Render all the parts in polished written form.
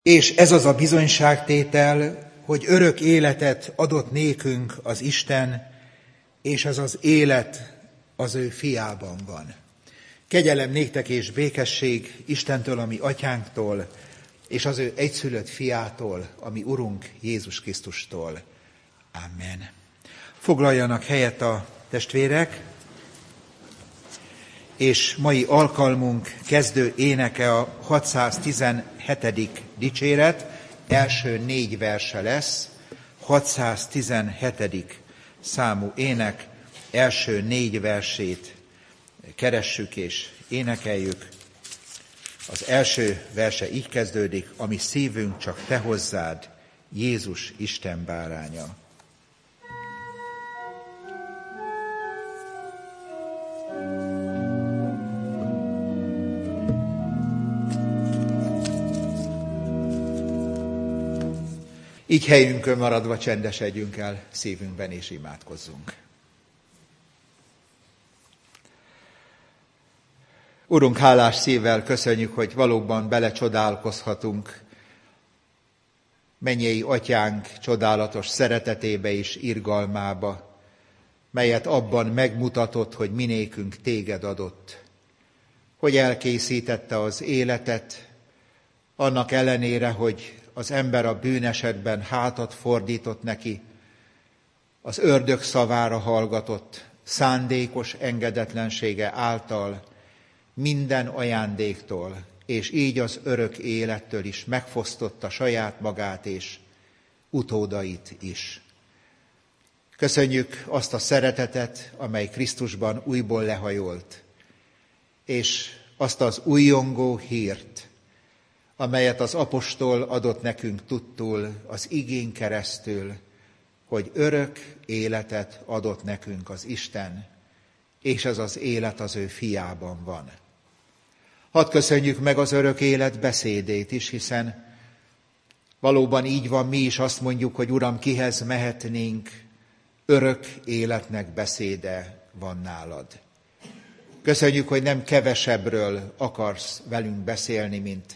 És ez az a bizonyságtétel, hogy örök életet adott nékünk az Isten, és ez az élet az ő fiában van. Kegyelem néktek és békesség Istentől, a mi atyánktól, és az ő egyszülött fiától, a mi Urunk Jézus Krisztustól. Amen. Foglaljanak helyet a testvérek, és mai alkalmunk kezdő éneke a 617. dicséret, első 4 verse lesz, 617. számú ének, első 4 versét keressük és énekeljük. Az első verse így kezdődik: ami szívünk csak te hozzád, Jézus Isten báránya. Így helyünkön maradva csendesedjünk el szívünkben és imádkozzunk. Urunk, hálás szívvel köszönjük, hogy valóban belecsodálkozhatunk mennyei atyánk csodálatos szeretetébe és irgalmába, melyet abban megmutatott, hogy minékünk téged adott, hogy elkészítette az életet, annak ellenére, hogy az ember a bűnesetben hátat fordított neki, az ördög szavára hallgatott, szándékos engedetlensége által minden ajándéktól, és így az örök élettől is megfosztotta saját magát és utódait is. Köszönjük azt a szeretetet, amely Krisztusban újból lehajolt, és azt az újjongó hírt, amelyet az apostol adott nekünk tudtul az igén keresztül, hogy örök életet adott nekünk az Isten, és ez az élet az ő fiában van. Hadd köszönjük meg az örök élet beszédét is, hiszen valóban így van, mi is azt mondjuk, hogy Uram, kihez mehetnénk, örök életnek beszéde van nálad. Köszönjük, hogy nem kevesebbről akarsz velünk beszélni, mint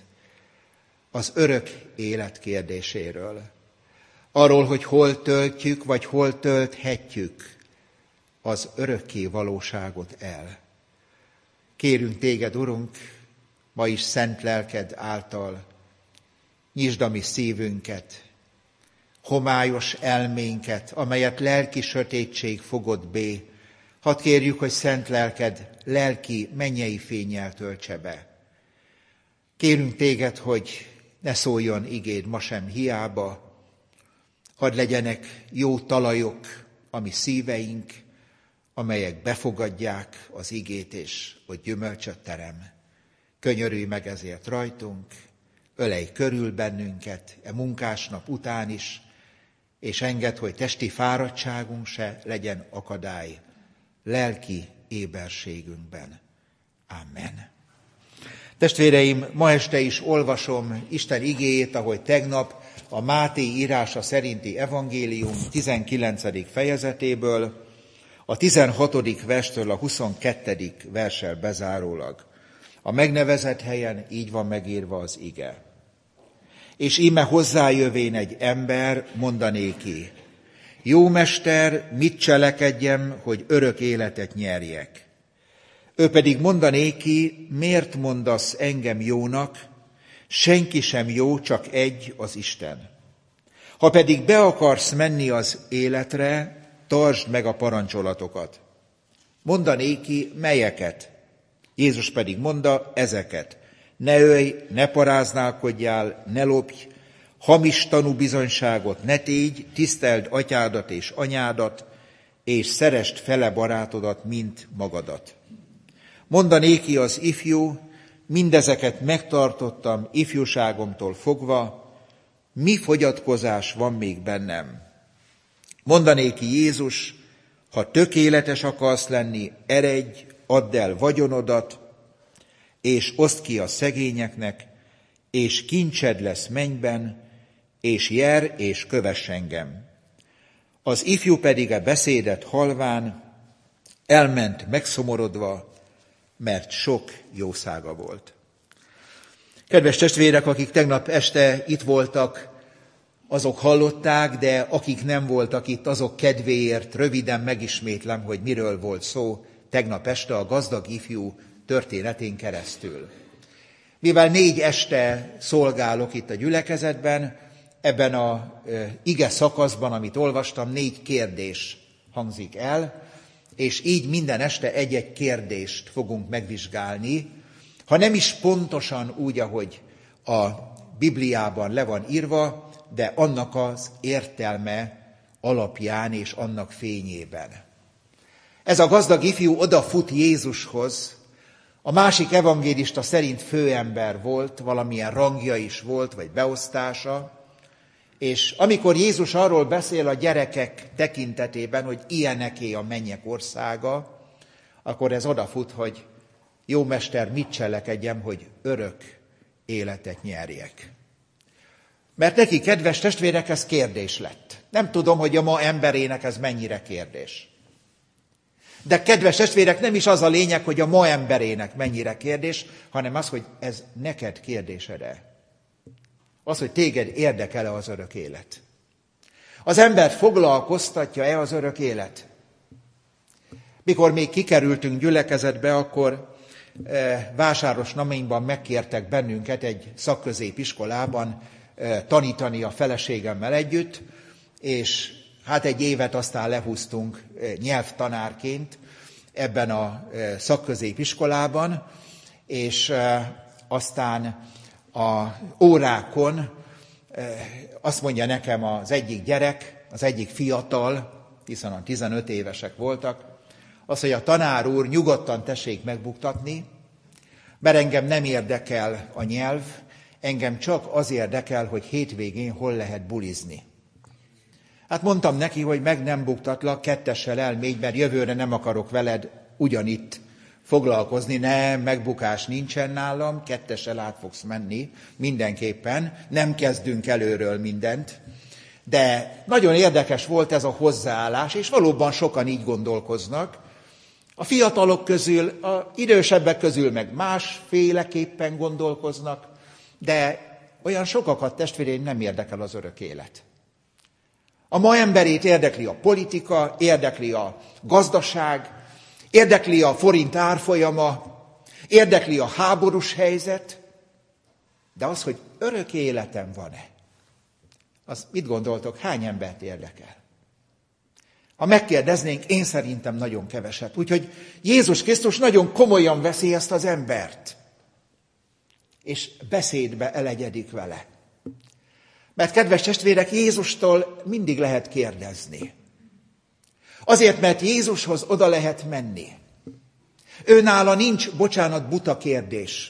az örök élet kérdéséről. Arról, hogy hol töltjük, vagy hol tölthetjük az örökké valóságot el. Kérünk téged, Urunk, ma is szent lelked által, nyisd a mi szívünket, homályos elménket, amelyet lelki sötétség fogott bé. Hadd kérjük, hogy szent lelked lelki mennyei fénnyel töltse be. Kérünk téged, hogy ne szóljon igéd ma sem hiába, hadd legyenek jó talajok a mi szíveink, amelyek befogadják az igét, és hogy gyümölcsöt terem. Könyörülj meg ezért rajtunk, ölelj körül bennünket e munkásnap után is, és engedd, hogy testi fáradtságunk se legyen akadály lelki éberségünkben. Amen. Testvéreim, ma este is olvasom Isten igéjét, ahogy tegnap, a Máté írása szerinti evangélium 19. fejezetéből, a 16. verstől a 22. verssel bezárólag. A megnevezett helyen így van megírva az ige. És íme hozzájövén egy ember mondanéki: jó mester, mit cselekedjem, hogy örök életet nyerjek? Ő pedig mondanéki: miért mondasz engem jónak? Senki sem jó, csak egy, az Isten. Ha pedig be akarsz menni az életre, tartsd meg a parancsolatokat. Mondanéki: melyeket? Jézus pedig mondta: ezeket. Ne ölj, ne paráználkodjál, ne lopj, hamis tanúbizonyságot ne tégy, tiszteld atyádat és anyádat, és szeresd fele barátodat, mint magadat. Mondanéki az ifjú: mindezeket megtartottam ifjúságomtól fogva, mi fogyatkozás van még bennem? Mondanéki Jézus: ha tökéletes akarsz lenni, eredj, add el vagyonodat, és oszd ki a szegényeknek, és kincsed lesz mennyben, és jár, és kövess engem. Az ifjú pedig a beszédet halván elment megszomorodva, mert sok jószága volt. Kedves testvérek, akik tegnap este itt voltak, azok hallották, de akik nem voltak itt, azok kedvéért röviden megismétlem, hogy miről volt szó tegnap este a gazdag ifjú történetén keresztül. Mivel 4 este szolgálok itt a gyülekezetben, ebben a ige szakaszban, amit olvastam, 4 kérdés hangzik el, és így minden este egy-egy kérdést fogunk megvizsgálni, ha nem is pontosan úgy, ahogy a Bibliában le van írva, de annak az értelme alapján és annak fényében. Ez a gazdag ifjú odafut Jézushoz, a másik evangélista szerint főember volt, valamilyen rangja is volt, vagy beosztása, és amikor Jézus arról beszél a gyerekek tekintetében, hogy ilyeneké a mennyek országa, akkor ez odafut, hogy jó mester, mit cselekedjem, hogy örök életet nyerjek. Mert neki, kedves testvérek, ez kérdés lett. Nem tudom, hogy a ma emberének ez mennyire kérdés. De kedves testvérek, nem is az a lényeg, hogy a ma emberének mennyire kérdés, hanem az, hogy ez neked kérdésed-e. Az, hogy téged érdekel-e az örök élet. Az embert foglalkoztatja-e az örök élet? Mikor még kikerültünk gyülekezetbe, akkor Vásárosnaményban megkértek bennünket egy szakközépiskolában tanítani a feleségemmel együtt, és hát 1 évet aztán lehúztunk nyelvtanárként ebben a szakközépiskolában, és aztán a órákon azt mondja nekem az egyik gyerek, az egyik fiatal, hiszen a 15 évesek voltak, az, hogy a tanár úr, nyugodtan tessék megbuktatni, mert engem nem érdekel a nyelv, engem csak az érdekel, hogy hétvégén hol lehet bulizni. Hát mondtam neki, hogy meg nem buktatlak, 2-essel elmégy, mert jövőre nem akarok veled ugyanitt foglalkozni, nem, megbukás nincsen nálam, 2-essel át fogsz menni mindenképpen, nem kezdünk előről mindent. De nagyon érdekes volt ez a hozzáállás, és valóban sokan így gondolkoznak. A fiatalok közül, az idősebbek közül meg másféleképpen gondolkoznak, de olyan sokakat, testvéreim, nem érdekel az örök élet. A ma emberét érdekli a politika, érdekli a gazdaság, érdekli a forint árfolyama, érdekli a háborús helyzet, de az, hogy örök életem van-e, az mit gondoltok, hány embert érdekel? Ha megkérdeznénk, én szerintem nagyon keveset. Úgyhogy Jézus Krisztus nagyon komolyan veszi ezt az embert, és beszédbe elegyedik vele. Mert kedves testvérek, Jézustól mindig lehet kérdezni. Azért, mert Jézushoz oda lehet menni. Őnála nincs, bocsánat, buta kérdés.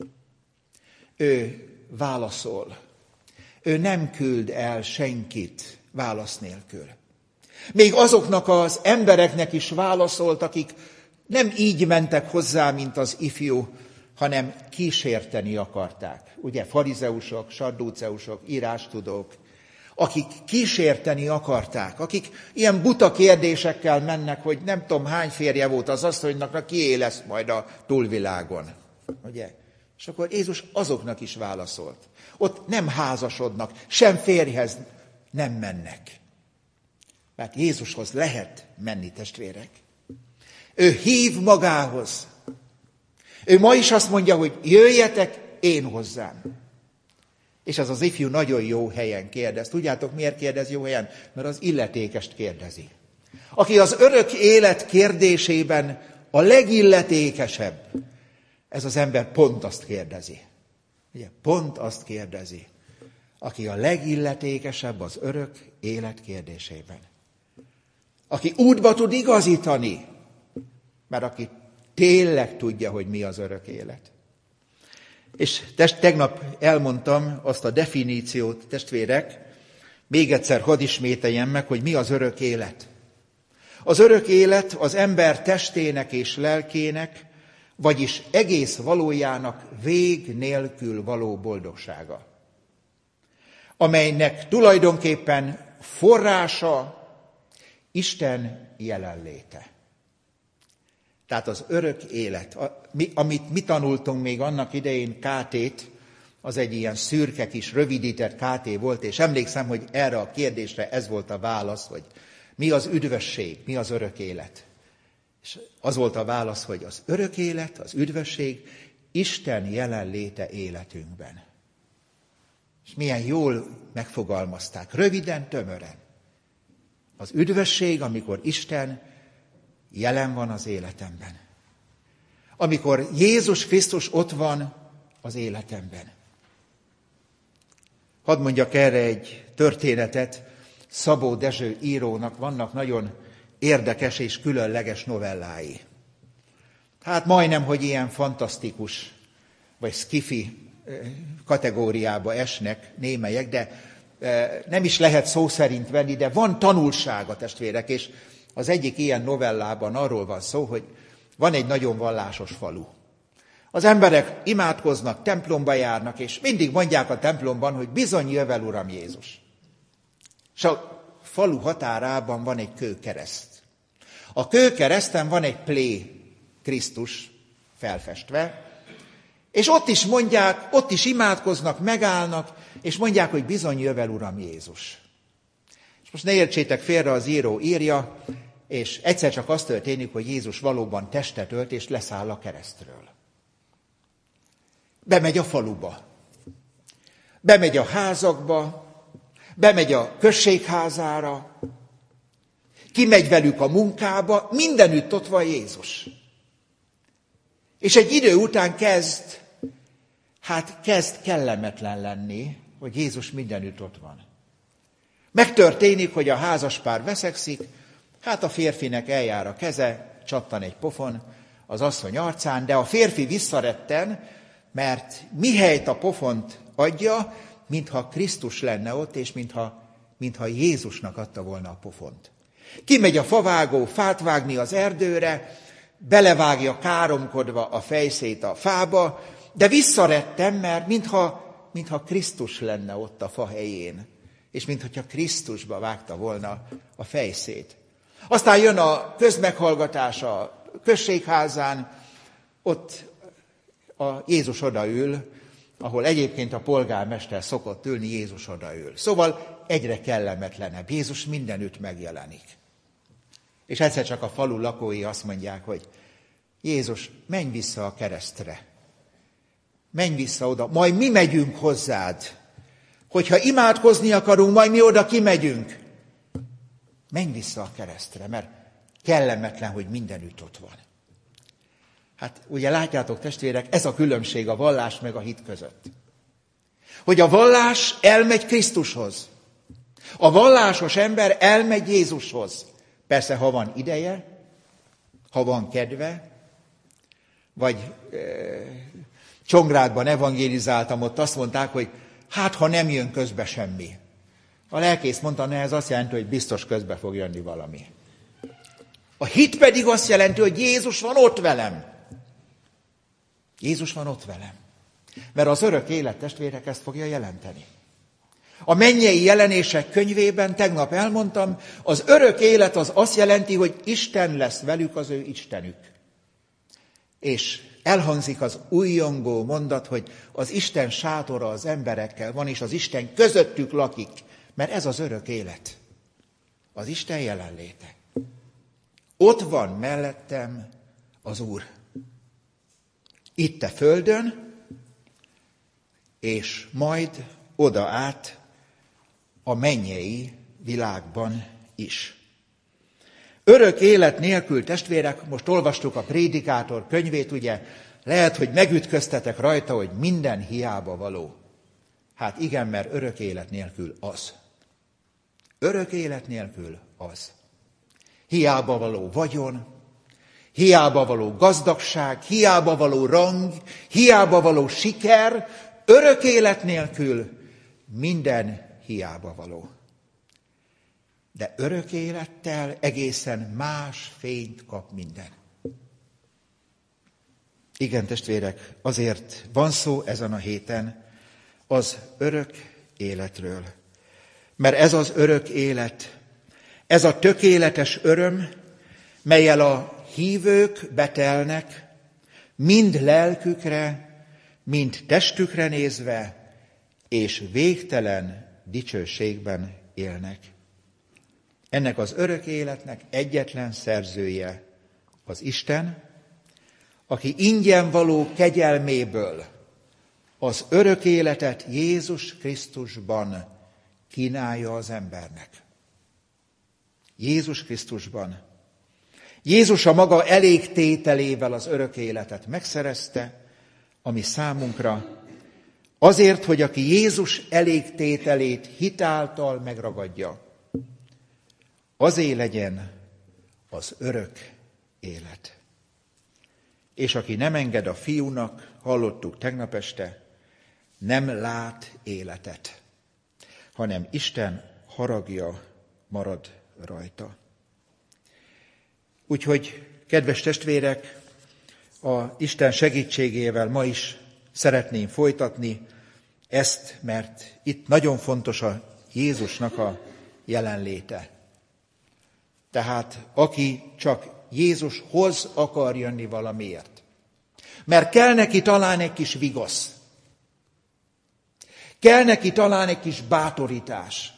Ő válaszol. Ő nem küld el senkit válasz nélkül. Még azoknak az embereknek is válaszolt, akik nem így mentek hozzá, mint az ifjú, hanem kísérteni akarták. Ugye farizeusok, saddúceusok, írástudók, akik kísérteni akarták, akik ilyen buta kérdésekkel mennek, hogy nem tudom hány férje volt az asszonynak, kié lesz majd a túlvilágon. Ugye? És akkor Jézus azoknak is válaszolt. Ott nem házasodnak, sem férjhez nem mennek. Mert Jézushoz lehet menni, testvérek. Ő hív magához. Ő ma is azt mondja, hogy jöjjetek én hozzám. És az ifjú nagyon jó helyen kérdez. Tudjátok, miért kérdez jó helyen? Mert az illetékest kérdezi. Aki az örök élet kérdésében a legilletékesebb, ez az ember pont azt kérdezi. Ugye, pont azt kérdezi, aki a legilletékesebb az örök élet kérdésében. Aki útba tud igazítani, mert aki tényleg tudja, hogy mi az örök élet. És tegnap elmondtam azt a definíciót, testvérek, még egyszer hadd ismételjem meg, hogy mi az örök élet. Az örök élet az ember testének és lelkének, vagyis egész valójának vég nélkül való boldogsága, amelynek tulajdonképpen forrása Isten jelenléte. Tehát az örök élet, amit mi tanultunk még annak idején Kátét, az egy ilyen szürke kis rövidített KT volt, és emlékszem, hogy erre a kérdésre ez volt a válasz, hogy mi az üdvösség, mi az örök élet. És az volt a válasz, hogy az örök élet, az üdvösség Isten jelenléte életünkben. És milyen jól megfogalmazták, röviden, tömören. Az üdvösség, amikor Isten jelen van az életemben. Amikor Jézus Krisztus ott van az életemben. Hadd mondjak erre egy történetet. Szabó Dezső írónak vannak nagyon érdekes és különleges novellái. Hát majdnem, hogy ilyen fantasztikus, vagy sci-fi kategóriába esnek némelyek, de nem is lehet szó szerint venni, de van tanulsága, testvérek, és az egyik ilyen novellában arról van szó, hogy van egy nagyon vallásos falu. Az emberek imádkoznak, templomba járnak, és mindig mondják a templomban, hogy bizony jövel, Uram Jézus. És a falu határában van egy kőkereszt. A kőkereszten van egy plé Krisztus felfestve, és ott is mondják, ott is imádkoznak, megállnak, és mondják, hogy bizony jövel, Uram Jézus. És most ne értsétek félre, az író írja, és egyszer csak az történik, hogy Jézus valóban testet ölt, és leszáll a keresztről. Bemegy a faluba, bemegy a házakba, bemegy a községházára, kimegy velük a munkába, mindenütt ott van Jézus. És egy idő után kezd kellemetlen lenni, hogy Jézus mindenütt ott van. Megtörténik, hogy a házaspár veszekszik, hát a férfinek eljár a keze, csattan egy pofon az asszony arcán, de a férfi visszaretten, mert mihelyt a pofont adja, mintha Krisztus lenne ott, és mintha Jézusnak adta volna a pofont. Kimegy a favágó fát vágni az erdőre, belevágja káromkodva a fejszét a fába, de visszaretten, mert mintha Krisztus lenne ott a fa helyén, és mintha Krisztusba vágta volna a fejszét. Aztán jön a közmeghallgatás a községházán, ott a Jézus odaül, ahol egyébként a polgármester szokott ülni, Jézus odaül. Szóval egyre kellemetlenebb. Jézus mindenütt megjelenik. És egyszer csak a falu lakói azt mondják, hogy Jézus, menj vissza a keresztre. Menj vissza oda, majd mi megyünk hozzád. Hogyha imádkozni akarunk, majd mi oda kimegyünk. Menj vissza a keresztre, mert kellemetlen, hogy mindenütt ott van. Hát ugye látjátok, testvérek, ez a különbség a vallás meg a hit között. Hogy a vallás elmegy Krisztushoz. A vallásos ember elmegy Jézushoz. Persze, ha van ideje, ha van kedve, vagy Csongrádban evangélizáltam, ott azt mondták, hogy hát, ha nem jön közbe semmi. A lelkész mondta, ne, ez azt jelenti, hogy biztos közbe fog jönni valami. A hit pedig azt jelenti, hogy Jézus van ott velem. Jézus van ott velem. Mert az örök élet, testvérek, ezt fogja jelenteni. A mennyei jelenések könyvében tegnap elmondtam, az örök élet az azt jelenti, hogy Isten lesz velük, az ő Istenük. És elhangzik az újjongó mondat, hogy az Isten sátora az emberekkel van, és az Isten közöttük lakik, mert ez az örök élet. Az Isten jelenléte. Ott van mellettem az Úr. Itt a földön, és majd oda át a mennyei világban is. Örök élet nélkül, testvérek, most olvastuk a Prédikátor könyvét, ugye, lehet, hogy megütköztetek rajta, hogy minden hiába való. Hát igen, mert örök élet nélkül az. Örök élet nélkül az. Hiába való vagyon, hiába való gazdagság, hiába való rang, hiába való siker, örök élet nélkül minden hiába való. De örök élettel egészen más fényt kap minden. Igen, testvérek, azért van szó ezen a héten az örök életről. Mert ez az örök élet, ez a tökéletes öröm, mellyel a hívők betelnek, mind lelkükre, mind testükre nézve, és végtelen dicsőségben élnek. Ennek az örök életnek egyetlen szerzője az Isten, aki ingyen való kegyelméből az örök életet Jézus Krisztusban kínálja az embernek. Jézus Krisztusban. Jézus a maga elégtételével az örök életet megszerezte, ami számunkra azért, hogy aki Jézus elégtételét hitáltal megragadja, azé legyen az örök élet. És aki nem enged a fiúnak, hallottuk tegnap este, nem lát életet, hanem Isten haragja marad rajta. Úgyhogy, kedves testvérek, a Isten segítségével ma is szeretném folytatni ezt, mert itt nagyon fontos a Jézusnak a jelenléte. Tehát aki csak Jézushoz akar jönni valamiért, mert kell neki talán egy kis vigasz, kell neki talán egy kis bátorítás,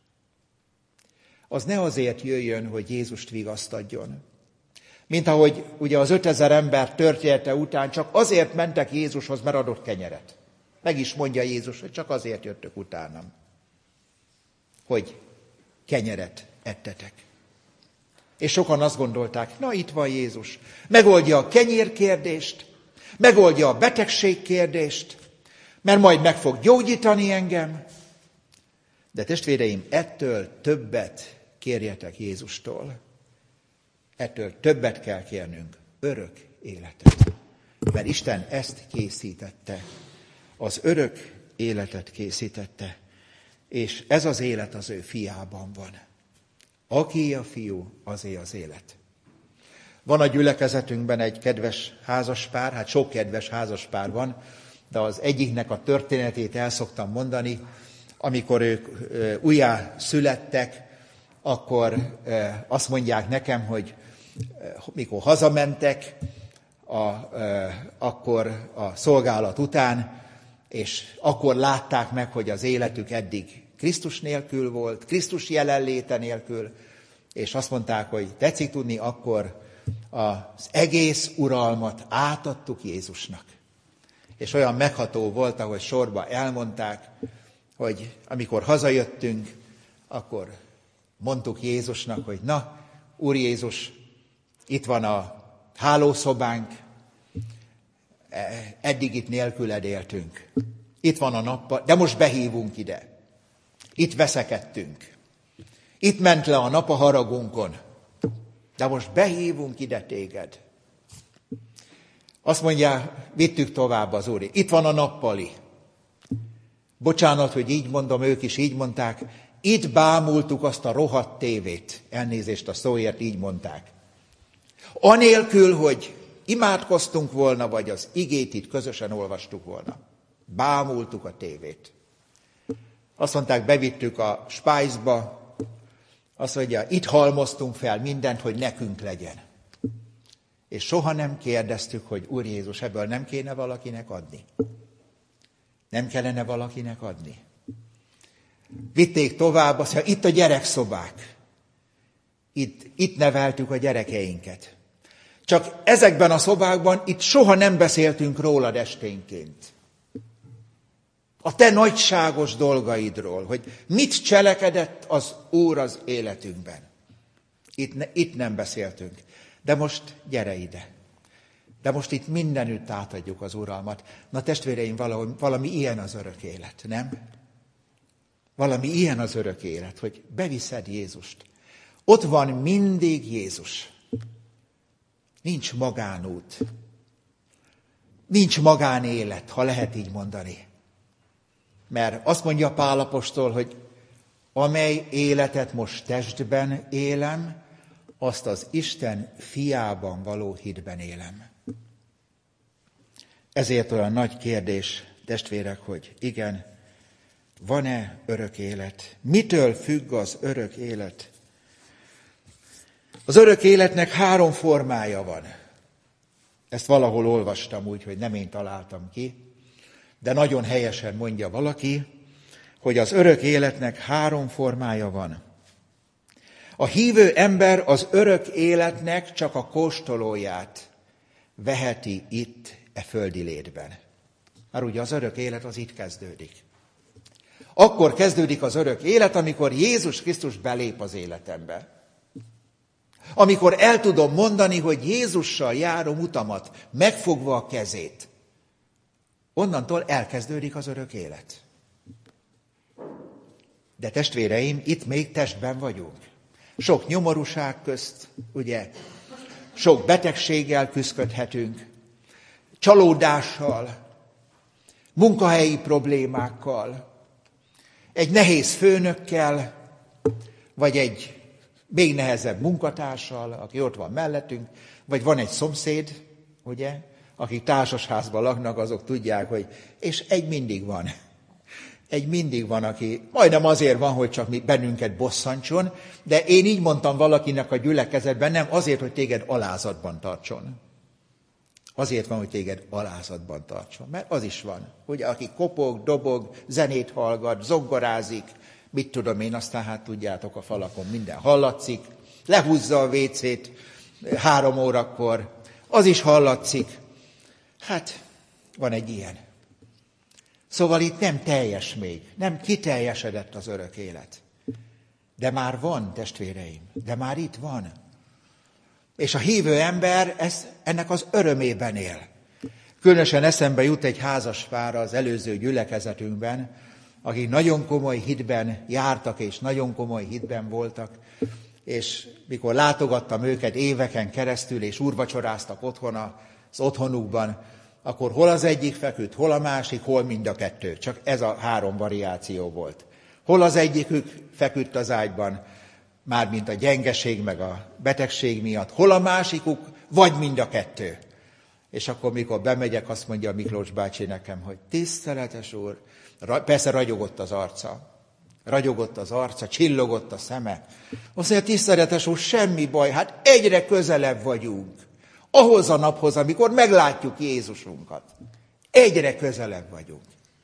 az ne azért jöjjön, hogy Jézust vigaszt adjon. Mint ahogy ugye az 5000 ember története után csak azért mentek Jézushoz, mert adott kenyeret. Meg is mondja Jézus, hogy csak azért jöttök utánam, hogy kenyeret ettetek. És sokan azt gondolták, na itt van Jézus, megoldja a kenyérkérdést, megoldja a betegségkérdést, mert majd meg fog gyógyítani engem. De testvéreim, ettől többet kérjetek Jézustól. Ettől többet kell kérnünk, örök életet. Mert Isten ezt készítette, az örök életet készítette, és ez az élet az ő fiában van. Aki a fiú, azé az élet. Van a gyülekezetünkben egy kedves házaspár, hát sok kedves házaspár van, de az egyiknek a történetét el szoktam mondani, amikor ők újjá születtek, akkor azt mondják nekem, hogy mikor hazamentek, akkor a szolgálat után, és akkor látták meg, hogy az életük eddig Krisztus nélkül volt, Krisztus jelenléte nélkül, és azt mondták, hogy tetszik tudni, akkor az egész uralmat átadtuk Jézusnak. És olyan megható volt, ahogy sorba elmondták, hogy amikor hazajöttünk, akkor mondtuk Jézusnak, hogy na, Úr Jézus, itt van a hálószobánk, eddig itt nélküled éltünk. Itt van a nappal, de most behívunk ide. Itt veszekedtünk. Itt ment le a nap a haragunkon. De most behívunk ide téged. Azt mondja, vittük tovább az Úr. Itt van a nappali. Bocsánat, hogy így mondom, ők is így mondták. Itt bámultuk azt a rohadt tévét. Elnézést a szóért, így mondták. Anélkül, hogy imádkoztunk volna, vagy az igét itt közösen olvastuk volna. Bámultuk a tévét. Azt mondták, bevittük a spájzba, azt mondja, itt halmoztunk fel mindent, hogy nekünk legyen. És soha nem kérdeztük, hogy Úr Jézus, ebből nem kéne valakinek adni? Nem kellene valakinek adni? Vitték tovább, azt mondja, itt a gyerekszobák. Itt neveltük a gyerekeinket. Csak ezekben a szobákban itt soha nem beszéltünk rólad esténként. A te nagyságos dolgaidról, hogy mit cselekedett az Úr az életünkben. Itt nem beszéltünk. De most gyere ide. De most itt mindenütt átadjuk az uralmat. Na testvéreim, valami ilyen az örök élet, nem? Valami ilyen az örök élet, hogy beviszed Jézust. Ott van mindig Jézus. Nincs magánút. Nincs magánélet, ha lehet így mondani. Mert azt mondja Pál apostol, hogy amely életet most testben élem, azt az Isten fiában való hitben élem. Ezért olyan nagy kérdés, testvérek, hogy igen, van-e örök élet? Mitől függ az örök élet? Az örök életnek 3 formája van. Ezt valahol olvastam úgy, hogy nem én találtam ki. De nagyon helyesen mondja valaki, hogy az örök életnek 3 formája van. A hívő ember az örök életnek csak a kóstolóját veheti itt, e földi létben. Mert ugye az örök élet az itt kezdődik. Akkor kezdődik az örök élet, amikor Jézus Krisztus belép az életembe. Amikor el tudom mondani, hogy Jézussal járom utamat, megfogva a kezét. Onnantól elkezdődik az örök élet. De testvéreim, itt még testben vagyunk. Sok nyomorúság közt, ugye, sok betegséggel küzdködhetünk, csalódással, munkahelyi problémákkal, egy nehéz főnökkel, vagy egy még nehezebb munkatársal, aki ott van mellettünk, vagy van egy szomszéd, ugye, akik társasházban laknak, azok tudják, hogy és egy mindig van. Egy mindig van, aki majdnem azért van, hogy csak bennünket bosszantson, de én így mondtam valakinek a gyülekezetben, nem azért, hogy téged alázatban tartson. Azért van, hogy téged alázatban tartson, mert az is van, ugye, aki kopog, dobog, zenét hallgat, zongorázik, mit tudom én, aztán hát tudjátok, a falakon minden hallatszik, lehúzza a vécét 3 órakor, az is hallatszik. Hát, van egy ilyen. Szóval itt nem teljes még, nem kiteljesedett az örök élet. De már van, testvéreim, de már itt van. És a hívő ember ennek az örömében él. Különösen eszembe jut egy házaspár az előző gyülekezetünkben, akik nagyon komoly hitben jártak, és nagyon komoly hitben voltak, és mikor látogattam őket éveken keresztül, és úrvacsoráztak otthon az otthonukban, akkor hol az egyik feküdt, hol a másik, hol mind a kettő. Csak ez a 3 variáció volt. Hol az egyikük feküdt az ágyban, mármint a gyengeség meg a betegség miatt, hol a másikuk, vagy mind a kettő. És akkor, mikor bemegyek, azt mondja Miklós bácsi nekem, hogy tiszteletes úr, persze ragyogott az arca, csillogott a szeme. Azt mondja, tiszteletes úr, semmi baj, hát egyre közelebb vagyunk. Ahhoz a naphoz, amikor meglátjuk Jézusunkat. Egyre közelebb vagyunk.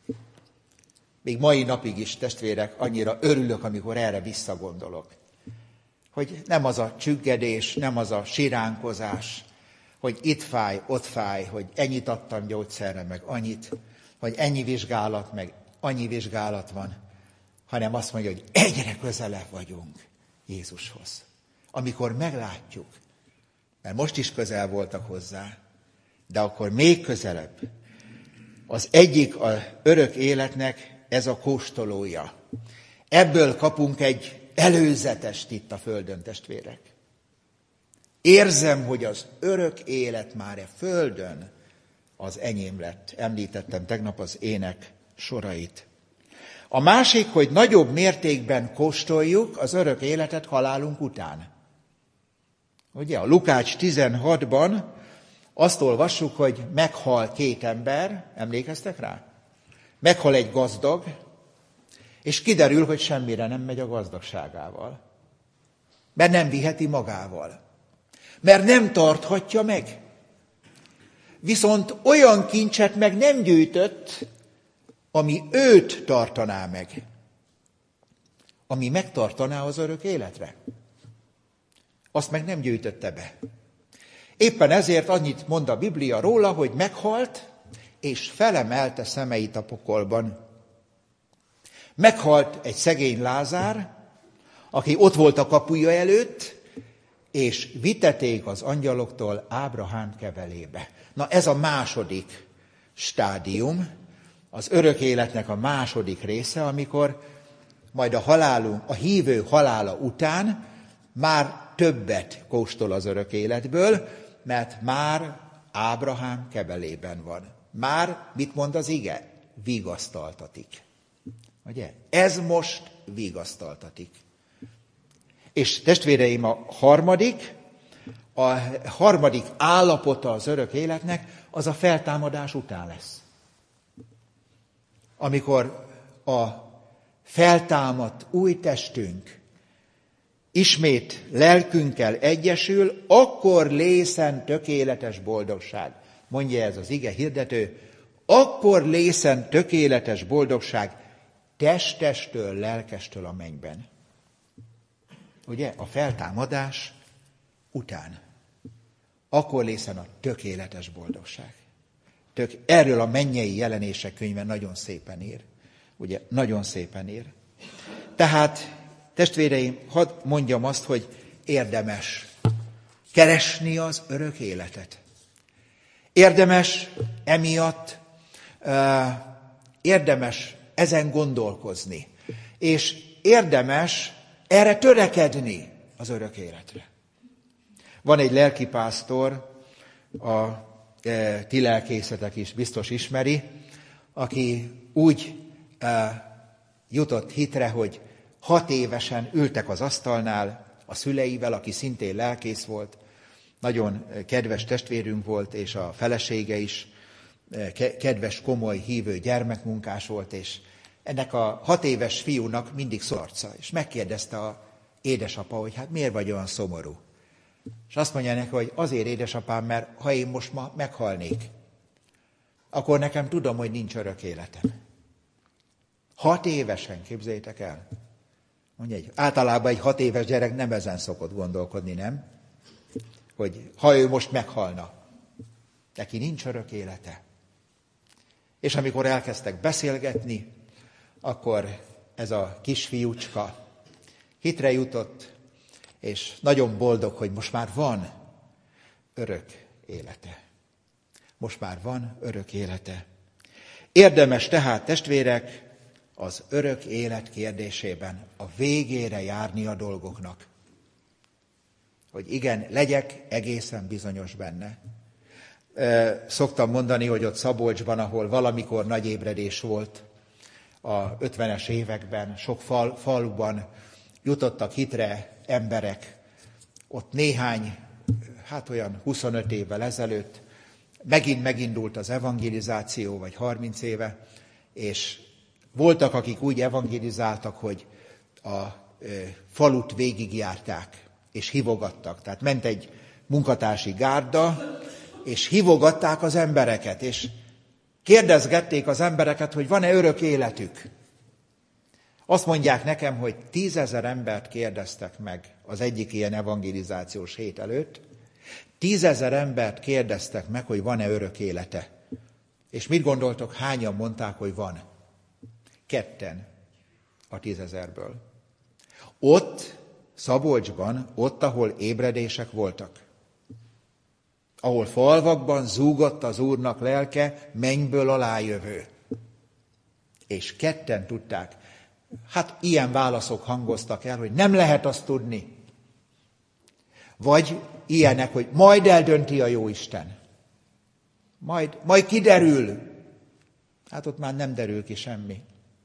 Még mai napig is, testvérek, annyira örülök, amikor erre visszagondolok. Hogy nem az a csüggedés, nem az a siránkozás, hogy itt fáj, ott fáj, hogy ennyit adtam gyógyszerre, meg annyit, hogy ennyi vizsgálat, meg annyi vizsgálat van, hanem azt mondja, hogy egyre közelebb vagyunk Jézushoz. Amikor meglátjuk, mert most is közel voltak hozzá, de akkor még közelebb. Az egyik az örök életnek ez a kóstolója. Ebből kapunk egy előzetest itt a földön, testvérek. Érzem, hogy az örök élet már a földön az enyém lett. Említettem tegnap az ének sorait. A másik, hogy nagyobb mértékben kóstoljuk az örök életet halálunk után. Ugye a Lukács 16-ban azt olvassuk, hogy meghal 2 ember, emlékeztek rá? Meghal egy gazdag, és kiderül, hogy semmire nem megy a gazdagságával. Mert nem viheti magával. Mert nem tarthatja meg. Viszont olyan kincset meg nem gyűjtött, ami őt tartaná meg. Ami megtartaná az örök életre. Azt meg nem gyűjtötte be. Éppen ezért annyit mond a Biblia róla, hogy meghalt, és felemelte szemeit a pokolban. Meghalt egy szegény Lázár, aki ott volt a kapuja előtt, és viteték az angyaloktól Ábrahám kevelébe. Na ez a második stádium, az örök életnek a második része, amikor majd a hívő halála után már többet kóstol az örök életből, mert már Ábrahám kebelében van. Már, mit mond az ige? Vigasztaltatik. Ugye? Ez most vigasztaltatik. És testvéreim, a harmadik állapota az örök életnek, az a feltámadás után lesz. Amikor a feltámadt új testünk ismét lelkünkkel egyesül, akkor lészen tökéletes boldogság. Mondja ez az ige hirdető, akkor lészen tökéletes boldogság testestől, lelkestől a mennyben. Ugye, a feltámadás után. Akkor lészen a tökéletes boldogság. Erről a mennyei jelenések könyve nagyon szépen ír. Ugye, nagyon szépen ír. Tehát, testvéreim, hadd mondjam azt, hogy érdemes keresni az örök életet. Érdemes emiatt, érdemes ezen gondolkozni, és érdemes erre törekedni, az örök életre. Van egy lelkipásztor, a ti lelkészetek is biztos ismeri, aki úgy jutott hitre, hogy 6 évesen ültek az asztalnál a szüleivel, aki szintén lelkész volt, nagyon kedves testvérünk volt, és a felesége is kedves, komoly, hívő gyermekmunkás volt, és ennek a 6 éves fiúnak mindig szorca. És megkérdezte a édesapa, hogy hát miért vagy olyan szomorú? És azt mondja neki, hogy azért, édesapám, mert ha én most ma meghalnék, akkor nekem tudom, hogy nincs örök életem. 6 évesen, képzeljétek el. Mondja, általában egy 6 éves gyerek nem ezen szokott gondolkodni, nem? Hogy ha ő most meghalna, neki nincs örök élete. És amikor elkezdtek beszélgetni, akkor ez a kisfiúcska hitre jutott, és nagyon boldog, hogy most már van örök élete. Most már van örök élete. Érdemes tehát, testvérek, az örök élet kérdésében a végére járni a dolgoknak. Hogy igen, legyek egészen bizonyos benne. Szoktam mondani, hogy ott Szabolcsban, ahol valamikor nagy ébredés volt a 50-es években, sok faluban jutottak hitre emberek, ott néhány, hát olyan 25 évvel ezelőtt megint megindult az evangelizáció, vagy 30 éve, és voltak, akik úgy evangelizáltak, hogy a falut végigjárták, és hívogattak. Tehát ment egy munkatársi gárda, és hívogatták az embereket, és kérdezgették az embereket, hogy van-e örök életük. Azt mondják nekem, hogy 10 000 embert kérdeztek meg az egyik ilyen evangelizációs hét előtt. 10 000 embert kérdeztek meg, hogy van-e örök élete. És mit gondoltok, hányan mondták, hogy van? 2 a 10 000-ből. Ott, Szabolcsban, ott, ahol ébredések voltak. Ahol falvakban zúgott az Úrnak lelke, mennyből alájövő. És 2 tudták. Hát ilyen válaszok hangoztak el, hogy nem lehet azt tudni. Vagy ilyenek, hogy majd eldönti a Jóisten. Majd kiderül. Hát ott már nem derül ki semmi.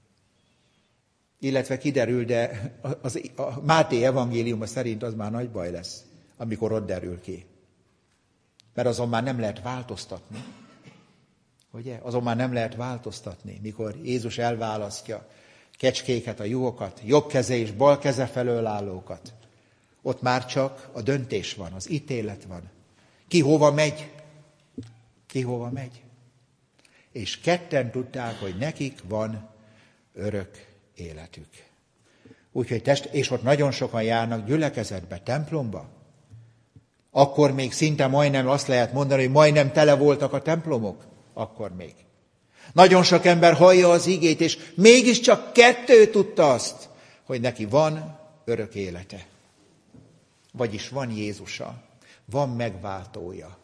Illetve kiderül, de a Máté evangéliuma szerint az már nagy baj lesz, amikor ott derül ki. Mert azon már nem lehet változtatni. Ugye? Azon már nem lehet változtatni, mikor Jézus elválasztja kecskéket, a juhokat, jobb keze és bal keze felől állókat. Ott már csak a döntés van, az ítélet van. Ki hova megy? Ki hova megy? És 2 tudták, hogy nekik van örök életük. Úgyhogy és ott nagyon sokan járnak gyülekezetbe, templomba. Akkor még szinte majdnem azt lehet mondani, hogy majdnem tele voltak a templomok. Akkor még. Nagyon sok ember hallja az igét, és mégiscsak 2 tudta azt, hogy neki van örök élete. Vagyis van Jézusa, van megváltója.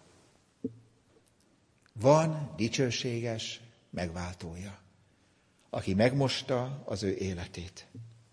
Van dicsőséges megváltója, aki megmosta az ő életét.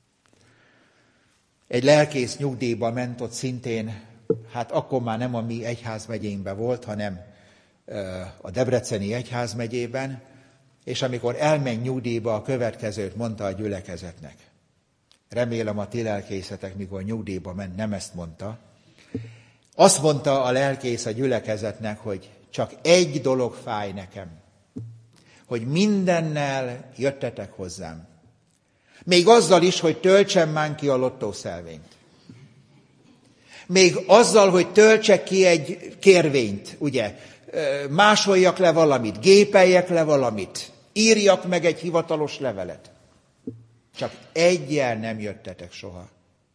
Egy lelkész nyugdíjba ment ott szintén, hát akkor már nem a mi egyházmegyénkben volt, hanem a debreceni egyházmegyében, és amikor elment nyugdíjba, a következőt mondta a gyülekezetnek. Remélem a ti lelkészetek, mikor nyugdíjba ment, nem ezt mondta. Azt mondta a lelkész a gyülekezetnek, hogy csak egy dolog fáj nekem, hogy mindennel jöttetek hozzám. Még azzal is, hogy töltsem már ki a lottószelvényt. Még azzal, hogy töltsek ki egy kérvényt, ugye, másoljak le valamit, gépeljek le valamit, írjak meg egy hivatalos levelet. Csak eggyel nem jöttetek soha.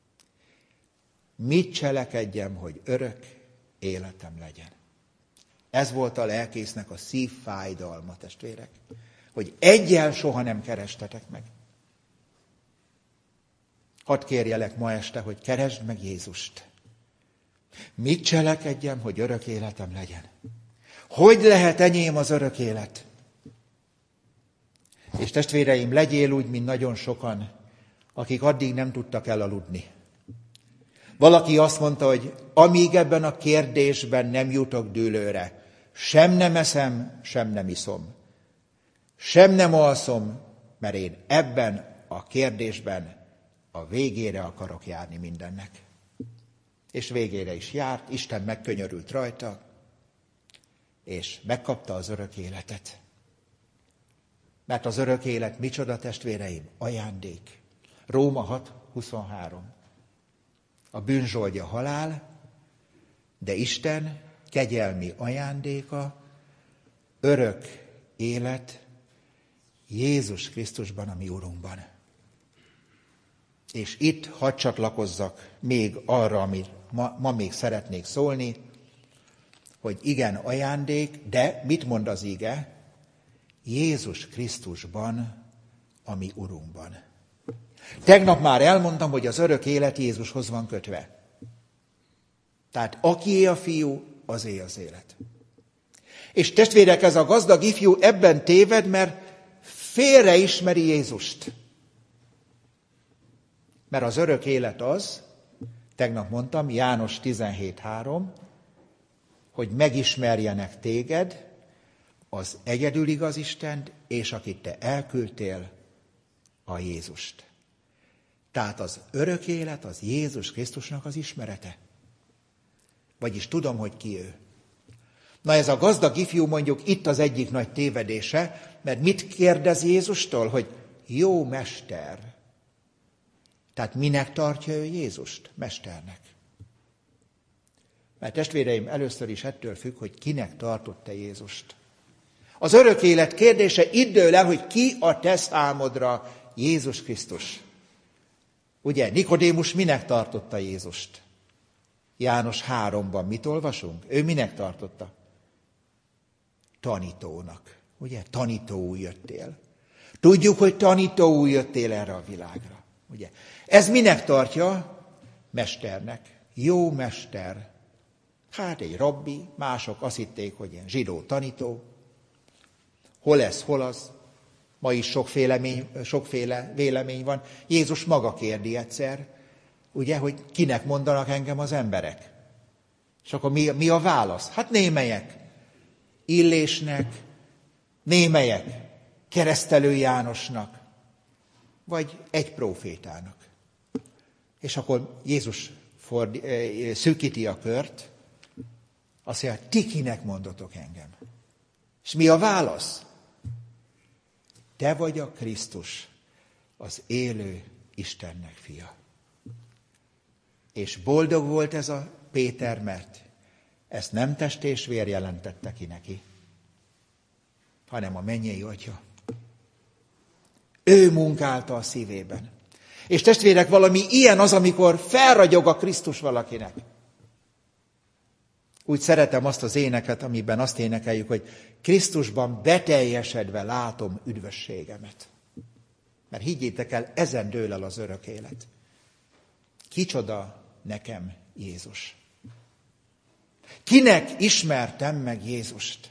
Mit cselekedjem, hogy örök életem legyen? Ez volt a lelkésznek a szívfájdalma, testvérek, hogy eggyel soha nem kerestetek meg. Hadd kérjelek ma este, hogy keresd meg Jézust. Mit cselekedjem, hogy örök életem legyen? Hogy lehet enyém az örök élet? És testvéreim, legyél úgy, mint nagyon sokan, akik addig nem tudtak elaludni. Valaki azt mondta, hogy amíg ebben a kérdésben nem jutok dűlőre, sem nem eszem, sem nem iszom. Sem nem alszom, mert én ebben a kérdésben a végére akarok járni mindennek. És végére is járt, Isten megkönyörült rajta, és megkapta az örök életet. Mert az örök élet micsoda, testvéreim? Ajándék. Róma 6:23. A bűnzsoldja halál, de Isten kegyelmi ajándéka, örök élet Jézus Krisztusban, a mi Urunkban. És itt hadd csatlakozzak még arra, amit ma még szeretnék szólni, hogy igen, ajándék, de mit mond az ige? Jézus Krisztusban, a mi Urunkban. Tegnap már elmondtam, hogy az örök élet Jézushoz van kötve. Tehát akié a fiú, azé az élet. És testvérek, ez a gazdag ifjú ebben téved, mert félreismeri Jézust. Mert az örök élet az, tegnap mondtam, János 17:3, hogy megismerjenek téged, az egyedül igaz Istent, és akit te elküldtél, a Jézust. Tehát az örök élet az Jézus Krisztusnak az ismerete. Vagyis tudom, hogy ki ő. Na ez a gazdag ifjú mondjuk itt az egyik nagy tévedése, mert mit kérdez Jézustól? Hogy jó mester. Tehát minek tartja ő Jézust? Mesternek. Mert testvéreim, először is ettől függ, hogy kinek tartott te Jézust. Az örök élet kérdése itt dől el, hogy ki a te számodra Jézus Krisztus. Ugye, Nikodémus minek tartotta Jézust? János 3-ban mit olvasunk? Ő minek tartotta? Tanítónak. Ugye, tanítóul jöttél. Tudjuk, hogy tanítóul jöttél erre a világra. Ugye? Ez minek tartja? Mesternek. Jó mester. Hát egy rabbi, mások azt hitték, hogy ilyen zsidó tanító. Hol ez, hol az? Ma is sokféle vélemény van. Jézus maga kérdi egyszer, ugye, hogy kinek mondanak engem az emberek. És akkor mi a válasz? Hát némelyek Illésnek, némelyek Keresztelő Jánosnak, vagy egy prófétának. És akkor Jézus szűkíti a kört, azt mondja, ti kinek mondotok engem? És mi a válasz? Te vagy a Krisztus, az élő Istennek fia. És boldog volt ez a Péter, mert ezt nem test és vér jelentette ki neki, hanem a mennyei Atya. Ő munkálta a szívében. És testvérek, valami ilyen az, amikor felragyog a Krisztus valakinek. Úgy szeretem azt az éneket, amiben azt énekeljük, hogy Krisztusban beteljesedve látom üdvösségemet. Mert higgyétek el, ezen dől el az örök élet. Kicsoda nekem Jézus? Kinek ismertem meg Jézust?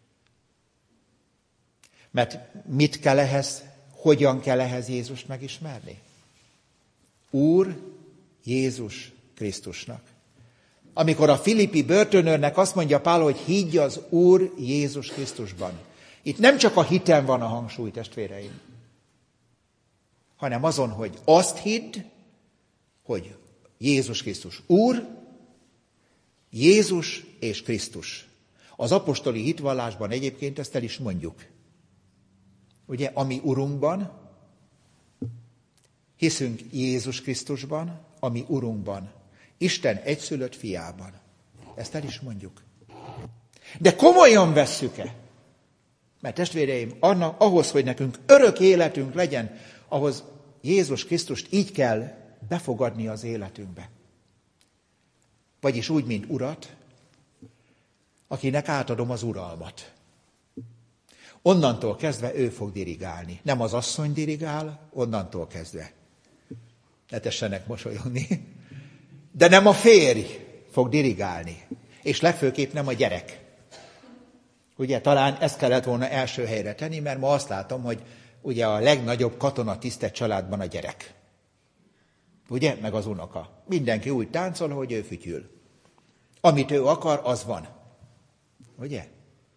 Mert mit kell ehhez, hogyan kell ehhez Jézust megismerni? Úr Jézus Krisztusnak. Amikor a filippi börtönőrnek azt mondja Pál, hogy higgy az Úr Jézus Krisztusban. Itt nem csak a hiten van a hangsúly, testvéreim, hanem azon, hogy azt hidd, hogy Jézus Krisztus Úr, Jézus és Krisztus. Az apostoli hitvallásban egyébként ezt el is mondjuk. Ugye, ami Urunkban, hiszünk Jézus Krisztusban, ami Urunkban. Isten egyszülött fiában. Ezt el is mondjuk. De komolyan vesszük-e? Mert testvéreim, ahhoz, hogy nekünk örök életünk legyen, ahhoz Jézus Krisztust így kell befogadni az életünkbe. Vagyis úgy, mint Urat, akinek átadom az uralmat. Onnantól kezdve ő fog dirigálni. Nem az asszony dirigál, onnantól kezdve. Ne tessenek mosolyogni. De nem a férj fog dirigálni. És legfőképp nem a gyerek. Ugye talán ezt kellett volna első helyre tenni, mert ma azt látom, hogy ugye a legnagyobb katonatisztet családban a gyerek. Ugye? Meg az unoka. Mindenki úgy táncol, hogy ő fütyül. Amit ő akar, az van. Ugye?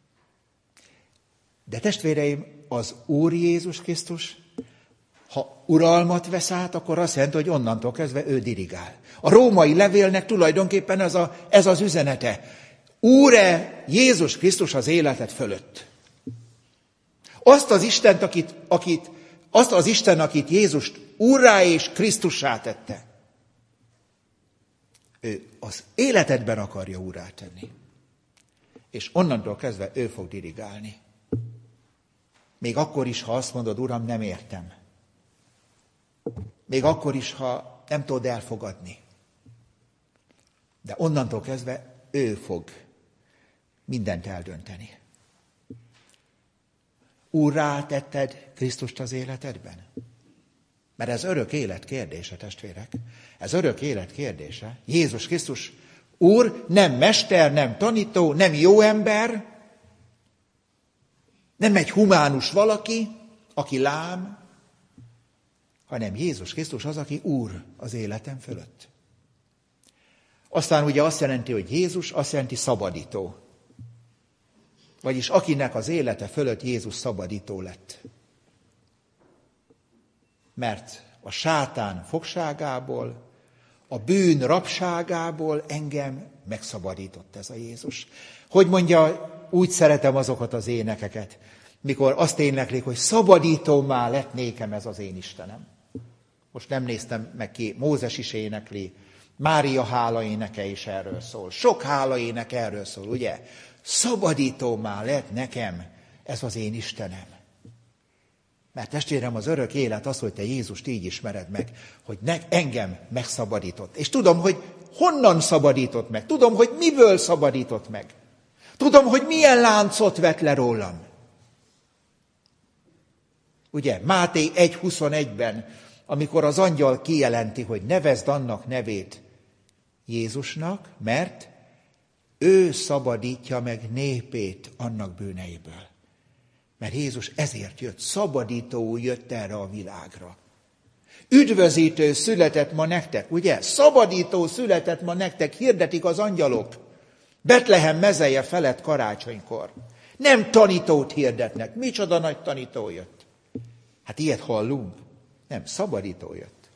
De testvéreim, az Úr Jézus Krisztus, ha uralmat vesz át, akkor azt jelenti, hogy onnantól kezdve ő dirigál. A római levélnek tulajdonképpen ez az üzenete. Úr-e Jézus Krisztus az életed fölött? Azt az Isten, akit Jézust Úrrá és Krisztussá tette, ő az életedben akarja úrrá tenni. És onnantól kezdve ő fog dirigálni. Még akkor is, ha azt mondod, Uram, nem értem. Még akkor is, ha nem tudod elfogadni. De onnantól kezdve ő fog mindent eldönteni. Úrrá tetted Krisztust az életedben? Mert ez örök élet kérdése, testvérek. Ez örök élet kérdése. Jézus Krisztus Úr, nem mester, nem tanító, nem jó ember, nem egy humánus valaki, aki lám, hanem Jézus Krisztus az, aki Úr az életem fölött. Aztán ugye azt jelenti, hogy Jézus azt jelenti szabadító. Vagyis akinek az élete fölött Jézus szabadító lett. Mert a sátán fogságából, a bűn rabságából engem megszabadított ez a Jézus. Hogy mondja, úgy szeretem azokat az énekeket, mikor azt éneklik, hogy szabadítómmá lett nékem ez az én Istenem. Most nem néztem meg ki, Mózes is énekli, Mária hála éneke is erről szól, sok hála ének erről szól, ugye? Szabadítómmá lett nekem ez az én Istenem. Mert testvérem, az örök élet az, hogy te Jézust így ismered meg, hogy engem megszabadított. És tudom, hogy honnan szabadított meg. Tudom, hogy miből szabadított meg. Tudom, hogy milyen láncot vett le rólam. Ugye, Máté 1.21-ben, amikor az angyal kijelenti, hogy nevezd annak nevét Jézusnak, mert ő szabadítja meg népét annak bűneiből. Mert Jézus ezért jött, szabadító jött erre a világra. Üdvözítő született ma nektek, ugye? Szabadító született ma nektek, hirdetik az angyalok. Betlehem mezeje felett karácsonykor. Nem tanítót hirdetnek. Micsoda nagy tanító jött. Hát ilyet hallunk. Nem, szabadító jött.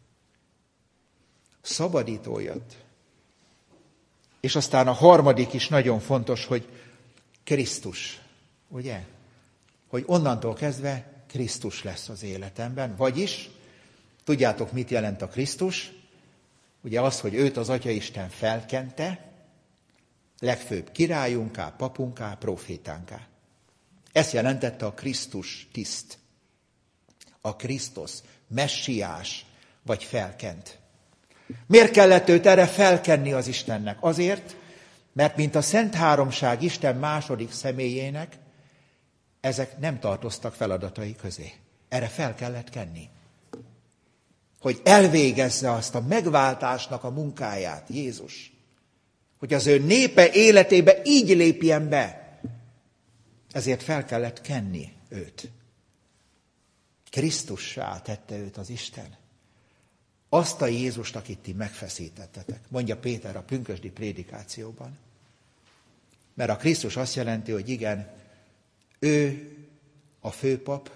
Szabadító jött. És aztán a harmadik is nagyon fontos, hogy Krisztus, ugye? Hogy onnantól kezdve Krisztus lesz az életemben. Vagyis, tudjátok, mit jelent a Krisztus? Ugye az, hogy őt az Atyaisten felkente, legfőbb királyunká, papunká, profétánká. Ezt jelentette a Krisztus tiszt. A Krisztus, messiás, vagy felkent. Miért kellett őt erre felkenni az Istennek? Azért, mert mint a Szent Háromság Isten második személyének, ezek nem tartoztak feladatai közé. Erre fel kellett kenni. Hogy elvégezze azt a megváltásnak a munkáját, Jézus. Hogy az ő népe életébe így lépjen be. Ezért fel kellett kenni őt. Krisztussá tette őt az Isten. Azt a Jézust, akit ti megfeszítettetek, mondja Péter a pünkösdi prédikációban. Mert a Krisztus azt jelenti, hogy igen, ő a főpap,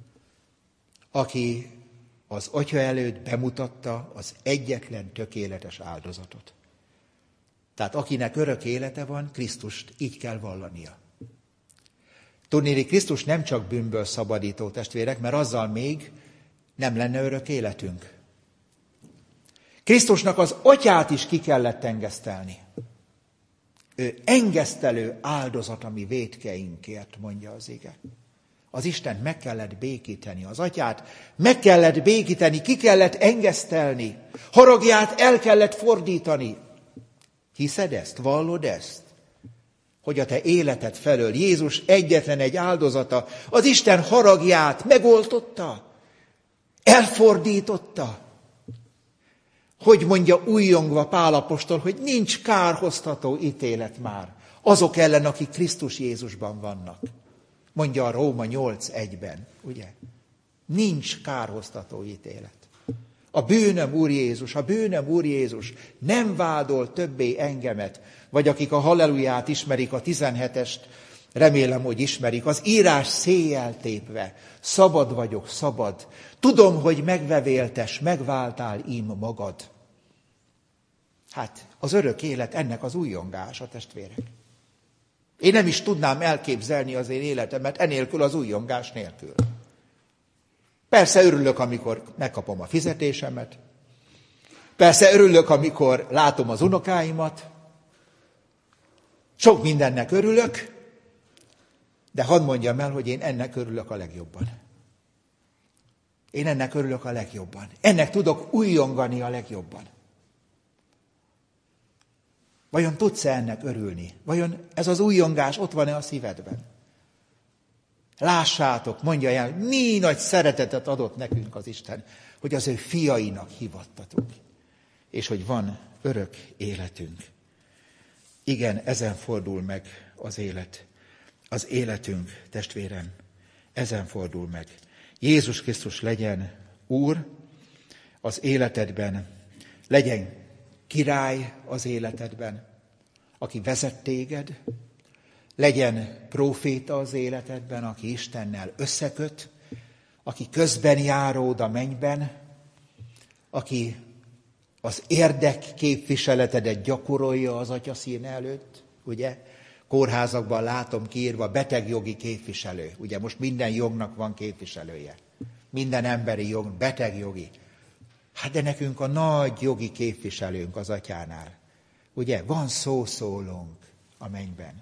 aki az Atya előtt bemutatta az egyetlen tökéletes áldozatot. Tehát akinek örök élete van, Krisztust így kell vallania. Tudniillik, Krisztus nem csak bűnből szabadító, testvérek, mert azzal még nem lenne örök életünk. Krisztusnak az atyát is ki kellett engesztelni. Ő engesztelő áldozat a mi vétkeinkért, mondja az ige. Az Istent meg kellett békíteni, az atyát meg kellett békíteni, ki kellett engesztelni, haragját el kellett fordítani. Hiszed ezt? Vallod ezt? Hogy a te életed felől Jézus egyetlen egy áldozata az Isten haragját megoltotta, elfordította. Hogy mondja újjongva Pál apostol, hogy nincs kárhoztató ítélet már azok ellen, akik Krisztus Jézusban vannak. Mondja a Róma 8:1-ben, ugye? Nincs kárhoztató ítélet. A bűnöm, Úr Jézus, nem vádol többé engemet, vagy akik a halleluját ismerik, a 17-est, remélem, hogy ismerik, az írás széjjel tépve, szabad vagyok, szabad. Tudom, hogy megvevéltes, megváltál ím magad. Hát az örök élet ennek az újjongása, testvérek. Én nem is tudnám elképzelni az én életemet enélkül, az újjongás nélkül. Persze örülök, amikor megkapom a fizetésemet. Persze örülök, amikor látom az unokáimat. Sok mindennek örülök, de hadd mondjam el, hogy én ennek örülök a legjobban. Én ennek örülök a legjobban. Ennek tudok újjongani a legjobban. Vajon tudsz-e ennek örülni? Vajon ez az újjongás ott van-e a szívedben? Lássátok, mondja el, mi nagy szeretetet adott nekünk az Isten, hogy az ő fiainak hívattatunk, és hogy van örök életünk. Igen, ezen fordul meg az élet. Az életünk, testvérem, ezen fordul meg. Jézus Krisztus legyen Úr az életedben, legyen király az életedben, aki vezet téged, legyen próféta az életedben, aki Istennel összeköt, aki közben járód a mennyben, aki az érdekképviseletedet gyakorolja az Atya színe előtt, ugye? Kórházakban látom kiírva betegjogi képviselő. Ugye most minden jognak van képviselője. Minden emberi jog, betegjogi. Hát de nekünk a nagy jogi képviselőnk az Atyánál. Ugye, van szószólónk a mennyben.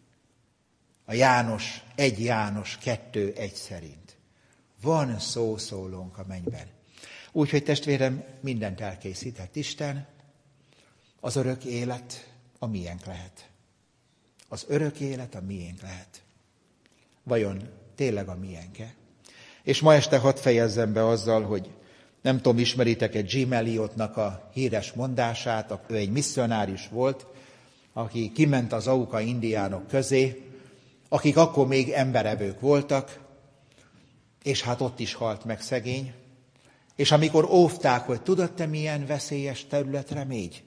A János, 1 János 2:1 szerint. Van szószólónk a mennyben. Úgyhogy testvérem, mindent elkészített Isten, az örök élet a miénk lehet. Az örök élet a miénk lehet. Vajon tényleg a miénk-e? És ma este hadd fejezzem be azzal, hogy nem tudom, ismeritek-e Jim Elliotnak a híres mondását, ő egy misszionárius volt, aki kiment az Auca indiánok közé, akik akkor még emberevők voltak, és hát ott is halt meg szegény. És amikor óvták, hogy tudod te milyen veszélyes területre mégy?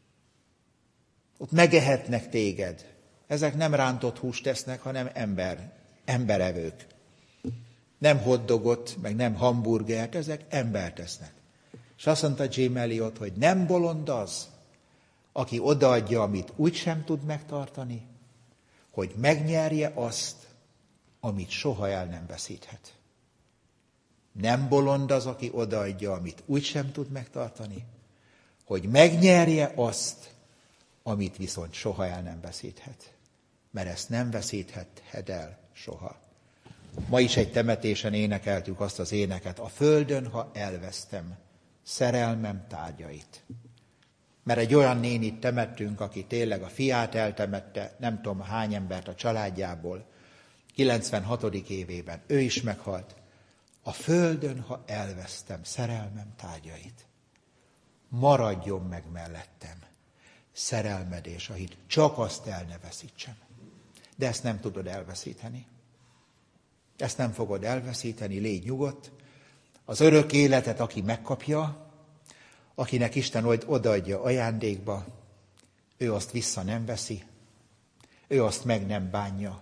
Ott megehetnek téged. Ezek nem rántott húst tesznek, hanem emberevők. Nem hotdogot, meg nem hamburgert, ezek embert tesznek. És azt mondta Jim Elliot, hogy nem bolond az, aki odaadja, amit úgysem tud megtartani, hogy megnyerje azt, amit soha el nem veszíthet. Nem bolond az, aki odaadja, amit úgysem tud megtartani, hogy megnyerje azt, amit viszont soha el nem veszíthet. Mert ezt nem veszíthet el soha. Ma is egy temetésen énekeltük azt az éneket, a földön, ha elvesztem szerelmem tárgyait. Mert egy olyan nénit temettünk, aki tényleg a fiát eltemette, nem tudom hány embert a családjából, 96. évében. Ő is meghalt. A földön, ha elvesztem szerelmem tárgyait, maradjon meg mellettem szerelmed és a hit. Csak azt el ne veszítsem. De ezt nem tudod elveszíteni. Ezt nem fogod elveszíteni, légy nyugodt. Az örök életet, aki megkapja, akinek Isten odaadja ajándékba, ő azt vissza nem veszi, ő azt meg nem bánja.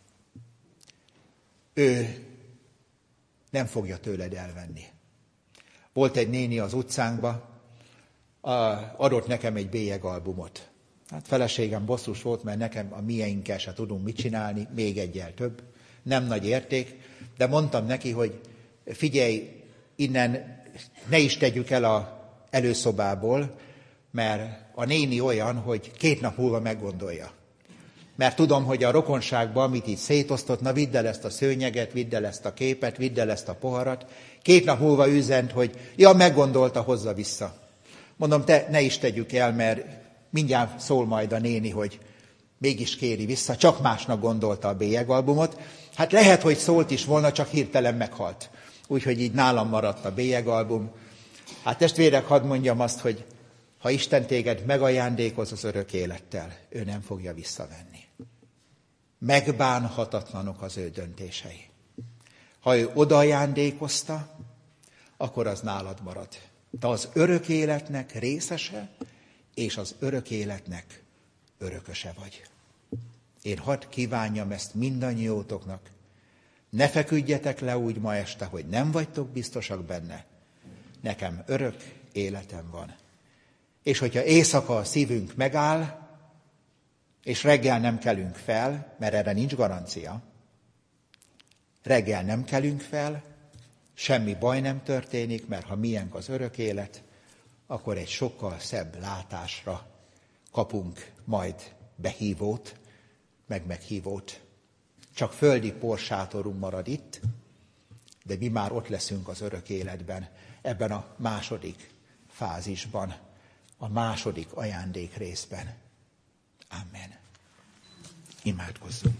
Ő nem fogja tőled elvenni. Volt egy néni az utcánkba, adott nekem egy bélyegalbumot. Hát feleségem bosszus volt, mert nekem a mieinkkel se tudunk mit csinálni, még egyel több. Nem nagy érték, de mondtam neki, hogy figyelj, innen ne is tegyük el előszobából, mert a néni olyan, hogy 2 nap múlva meggondolja. Mert tudom, hogy a rokonságban, amit így szétosztott, na vidd el ezt a szőnyeget, vidd el ezt a képet, vidd el ezt a poharat, 2 nap múlva üzent, hogy ja, meggondolta, hozza vissza. Mondom, ne is tegyük el, mert mindjárt szól majd a néni, hogy mégis kéri vissza, csak másnak gondolta a bélyegalbumot. Hát lehet, hogy szólt is volna, csak hirtelen meghalt. Úgyhogy így nálam maradt a bélyegalbum. Hát testvérek, hadd mondjam azt, hogy ha Isten téged megajándékoz az örök élettel, ő nem fogja visszavenni. Megbánhatatlanok az ő döntései. Ha ő odaajándékozta, akkor az nálad marad. Te az örök életnek részese, és az örök életnek örököse vagy. Én hadd kívánjam ezt mindannyiótoknak. Ne feküdjetek le úgy ma este, hogy nem vagytok biztosak benne. Nekem örök életem van. És hogyha éjszaka a szívünk megáll, és reggel nem kelünk fel, mert erre nincs garancia, reggel nem kelünk fel, semmi baj nem történik, mert ha miénk az örök élet, akkor egy sokkal szebb látásra kapunk majd behívót, meg meghívót. Csak földi porsátorunk marad itt, de mi már ott leszünk az örök életben, ebben a második fázisban, a második ajándék részben. Amen. Imádkozzunk.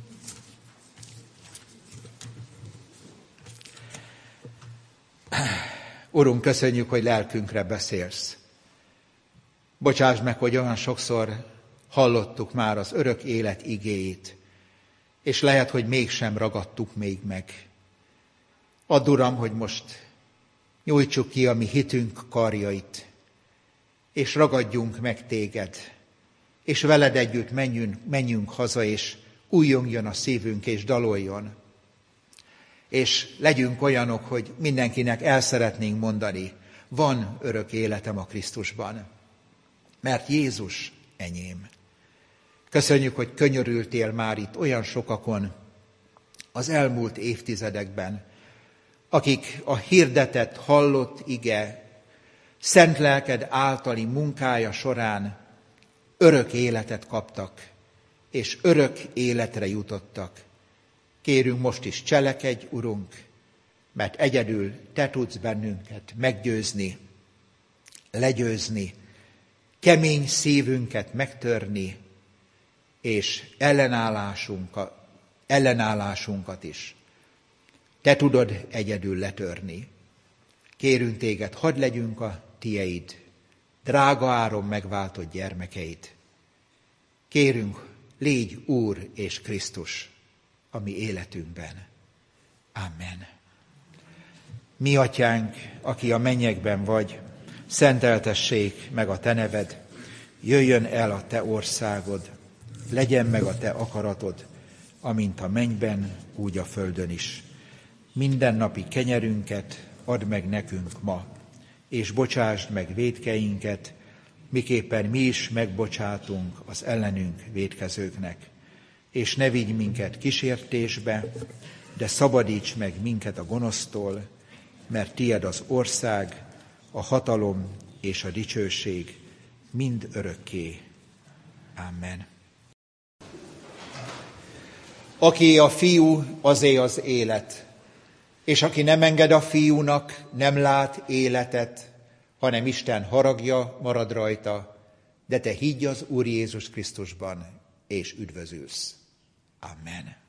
Urunk, köszönjük, hogy lelkünkre beszélsz. Bocsáss meg, hogy olyan sokszor hallottuk már az örök élet igéjét, és lehet, hogy mégsem ragadtuk még meg. Add, Uram, hogy most nyújtsuk ki a mi hitünk karjait, és ragadjunk meg téged, és veled együtt menjünk haza, és újjongjon a szívünk, és daloljon. És legyünk olyanok, hogy mindenkinek el szeretnénk mondani, van örök életem a Krisztusban, mert Jézus enyém. Köszönjük, hogy könyörültél már itt olyan sokakon az elmúlt évtizedekben, akik a hirdetett, hallott ige, szent lelked általi munkája során örök életet kaptak, és örök életre jutottak. Kérünk, most is cselekedj, Urunk, mert egyedül Te tudsz bennünket meggyőzni, legyőzni, kemény szívünket megtörni, és ellenállásunkat is Te tudod egyedül letörni. Kérünk Téged, hadd legyünk a Tieid, drága áron megváltott gyermekeid. Kérünk, légy Úr és Krisztus a mi életünkben. Amen. Mi Atyánk, aki a mennyekben vagy, szenteltessék meg a Te neved, jöjjön el a Te országod, legyen meg a Te akaratod, amint a mennyben, úgy a földön is. Mindennapi kenyerünket add meg nekünk ma, és bocsásd meg vétkeinket, miképpen mi is megbocsátunk az ellenünk vétkezőknek. És ne vigy minket kísértésbe, de szabadíts meg minket a gonosztól, mert tied az ország, a hatalom és a dicsőség mind örökké. Amen. Aki a Fiú, azé az élet, és aki nem enged a Fiúnak, nem lát életet, hanem Isten haragja marad rajta, de te higgy az Úr Jézus Krisztusban, és üdvözülsz. Amen.